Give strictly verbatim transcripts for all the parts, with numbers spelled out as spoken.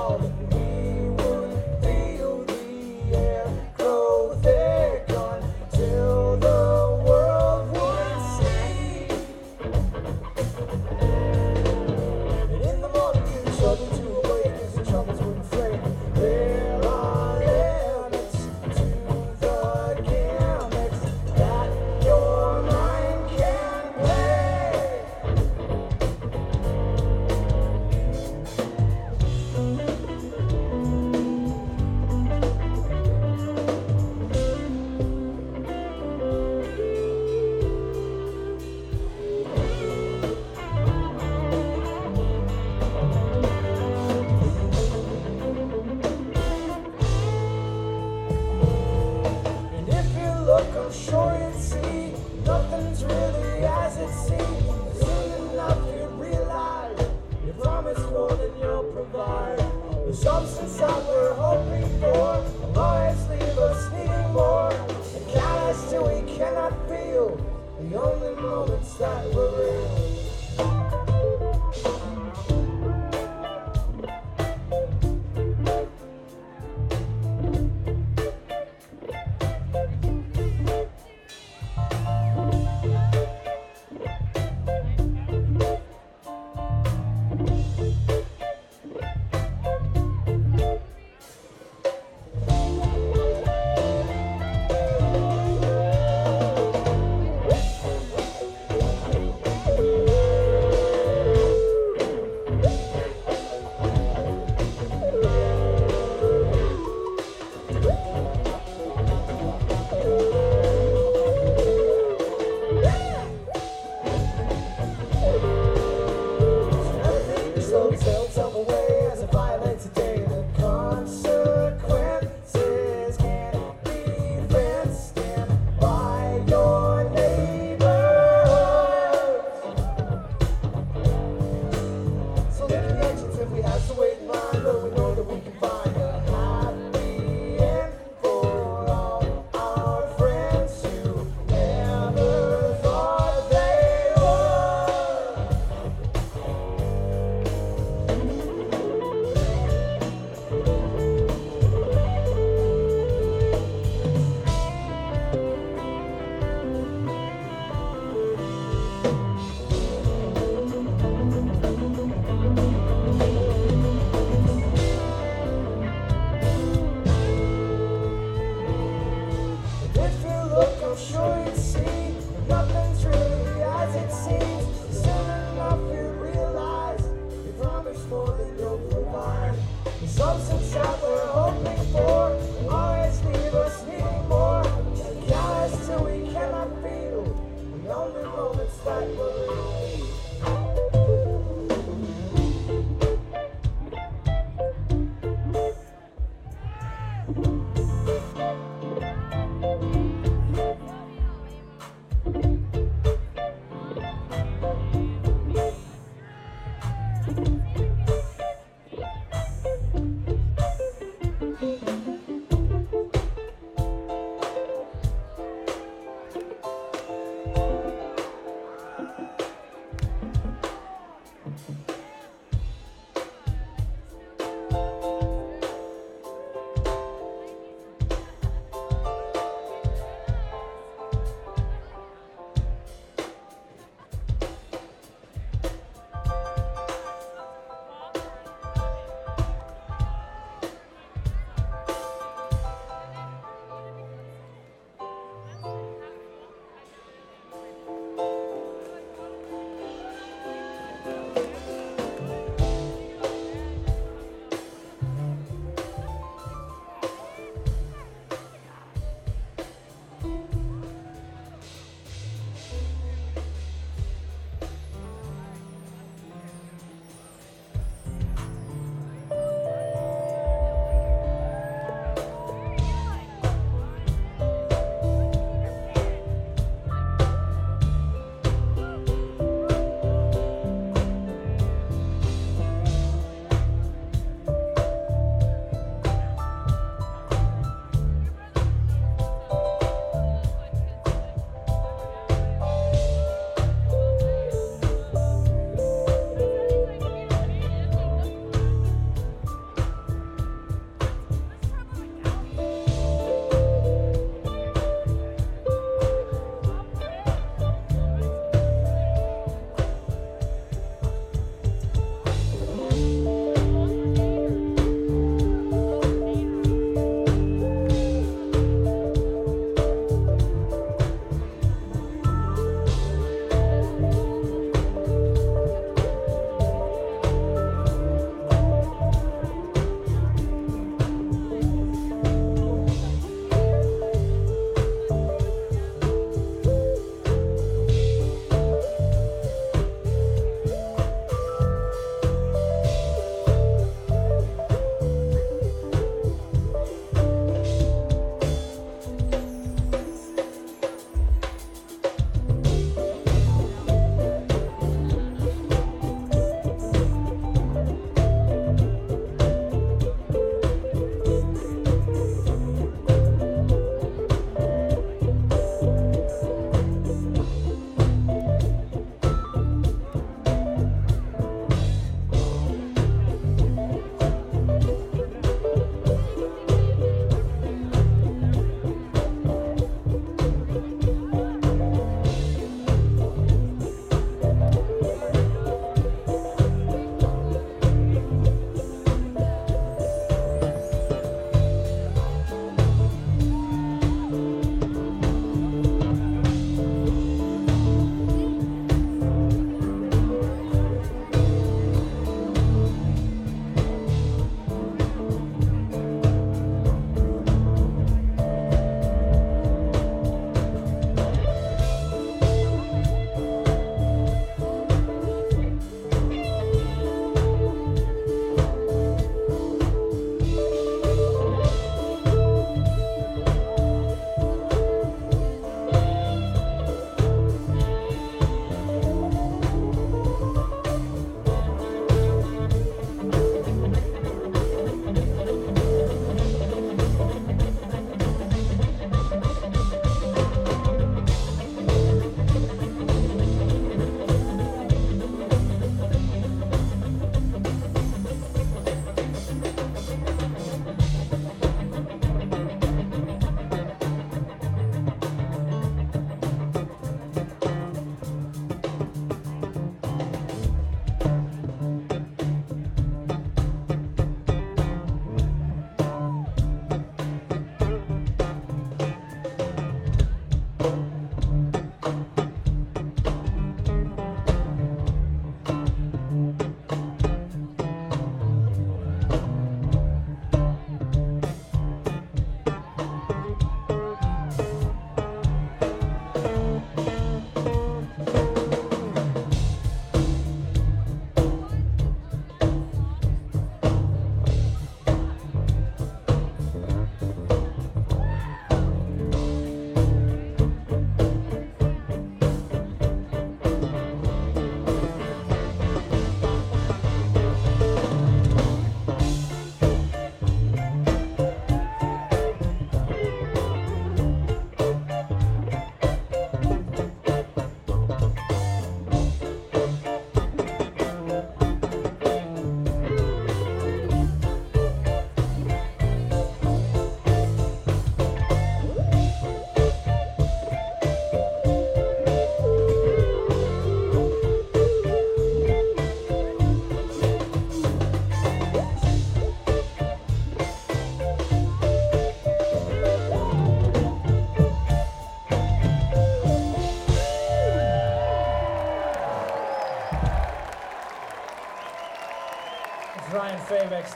all, we would feel the air grow thick until the world would see. And in the morning you struggle to awake as the troubles would fray. There are limits to the gimmicks that your mind can play. And if you look, I'm sure you'd see nothing's really as it seems. Soon enough you realize you promised more than you'll provide. The substance that we're hoping for will always leave us needing more. And count us till we cannot feel the only moments that were real.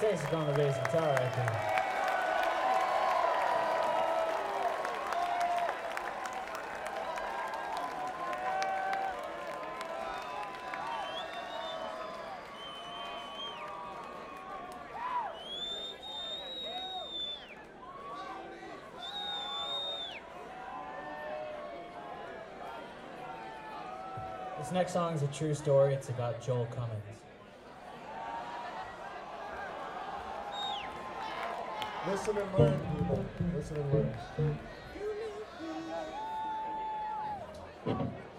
Stasic on the bass guitar right there. This next song is a true story. It's about Joel Cummins. Listen and learn, people. Listen and learn.